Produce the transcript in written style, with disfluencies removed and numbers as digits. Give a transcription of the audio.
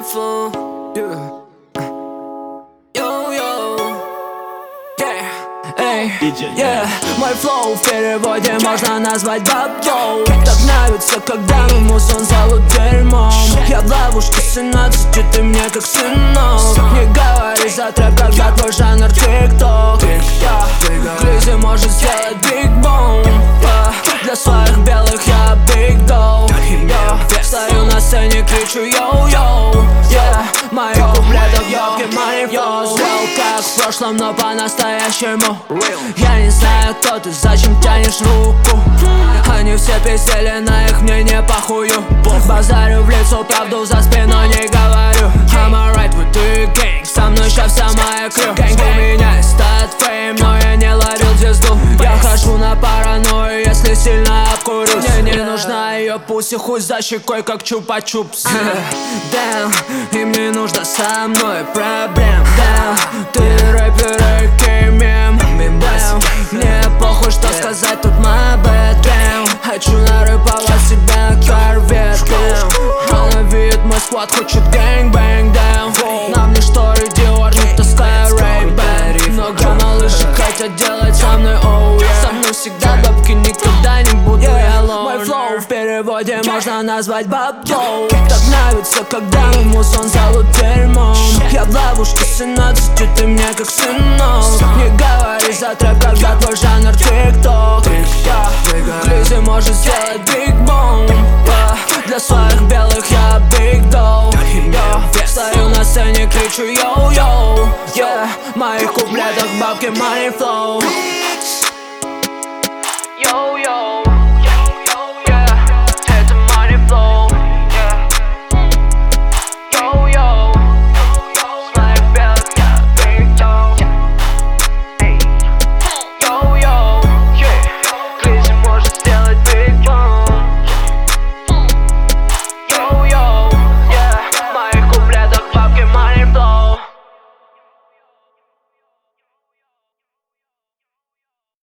flow. Мой флоу в переводе можно назвать баблоу. Так нравится, когда музон зовут дерьмом. Я в ловушке 17, ты мне как сынок. Не говори за трэп, когда твой жанр тик-ток. Грызи может сделать биг бом. Для своих белых я биг доу. Стою на сцене, кричу йоу-йоу. Мои куплеты в йоке, манифост. Как в прошлом, но по-настоящему. Я не знаю, кто ты, зачем тянешь руку. Они все пиздели, на их мнение похую. Базарю в лицо, правду за спиной не говорю. I'm alright with the gang, со мной ща вся моя крю. У меня есть стат фейм, но я не ловил звезду. Я хожу на паранойю, если сильно обкурюсь. Мне не нужна ее пуси, хуй за щекой, как чупа-чупс. Damn, им не нужно со мной проблем. Damn, ты рэпер, aka мем. Мне похуй, что сказать, тут my bad. Damn, хочу нарыповать себя корвет. Она видит мой сквад, хочет gang-bang. Damn, нам не шторы Dior, не таская Ray-Ban. Много малышек хотят делать со мной, oh yeah. Со мной всегда бабки, никогда не буду я alone. Мой флоу в переводе можно назвать баблоу. Так нравится, когда музон зовут дерьмом. Я в ловушке 17, ты мне как сынок. Не говори за трэп, когда твой жанр тик-ток.